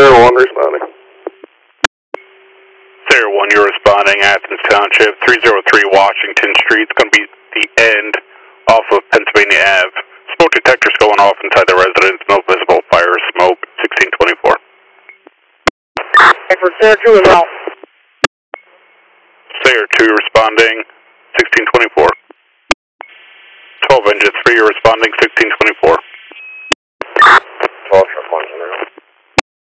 Sarah 1 responding. Sarah 1, you're responding, Athens Township, 303 Washington Street. It's going to be the end off of Pennsylvania Ave. Smoke detectors going off inside the residence. No visible fire or smoke. 1624. For Sarah 2 is out. Sarah 2 responding, 1624. 12 engines 3, you're responding, 1624.